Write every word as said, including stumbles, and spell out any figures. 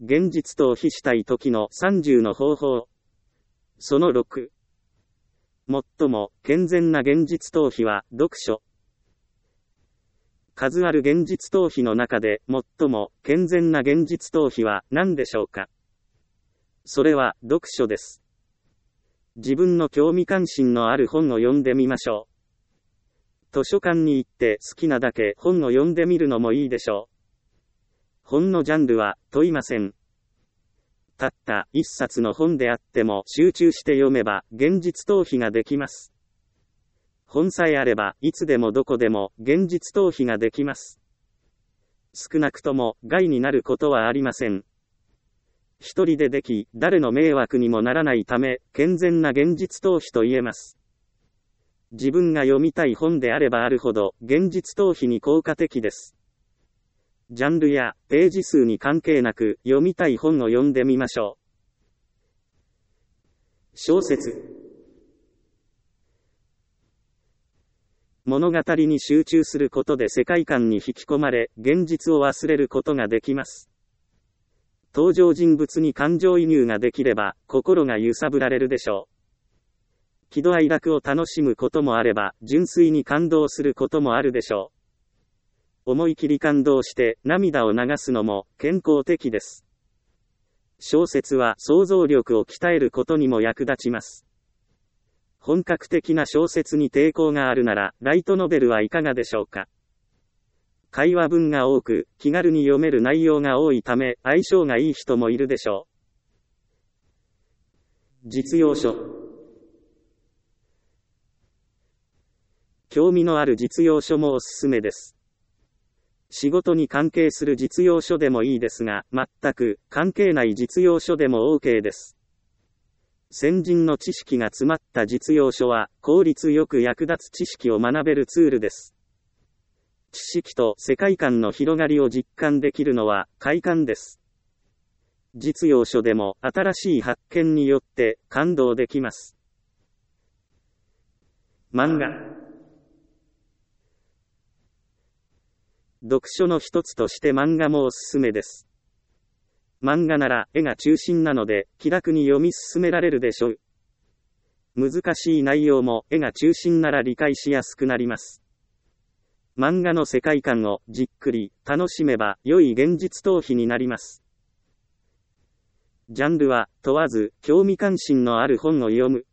現実逃避したい時のさんじゅうの方法。そのろく。最も健全な現実逃避は読書。数ある現実逃避の中で最も健全な現実逃避は何でしょうか。それは読書です。自分の興味関心のある本を読んでみましょう。図書館に行って好きなだけ本を読んでみるのもいいでしょう。本のジャンルは問いません。たった一冊の本であっても集中して読めば現実逃避ができます。本さえあればいつでもどこでも現実逃避ができます。少なくとも害になることはありません。一人ででき、誰の迷惑にもならないため、健全な現実逃避と言えます。自分が読みたい本であればあるほど現実逃避に効果的です。ジャンルやページ数に関係なく読みたい本を読んでみましょう。小説。物語に集中することで世界観に引き込まれ、現実を忘れることができます。登場人物に感情移入ができれば、心が揺さぶられるでしょう。喜怒哀楽を楽しむこともあれば、純粋に感動することもあるでしょう。思い切り感動して涙を流すのも健康的です。小説は想像力を鍛えることにも役立ちます。本格的な小説に抵抗があるなら、ライトノベルはいかがでしょうか。会話文が多く、気軽に読める内容が多いため、相性がいい人もいるでしょう。実用書。興味のある実用書もおすすめです。仕事に関係する実用書でもいいですが、全く関係ない実用書でも OK です。先人の知識が詰まった実用書は、効率よく役立つ知識を学べるツールです。知識と世界観の広がりを実感できるのは快感です。実用書でも新しい発見によって感動できます。漫画。読書の一つとして漫画もおすすめです。漫画なら絵が中心なので気楽に読み進められるでしょう。難しい内容も絵が中心なら理解しやすくなります。漫画の世界観をじっくり楽しめば良い現実逃避になります。ジャンルは問わず興味関心のある本を読む。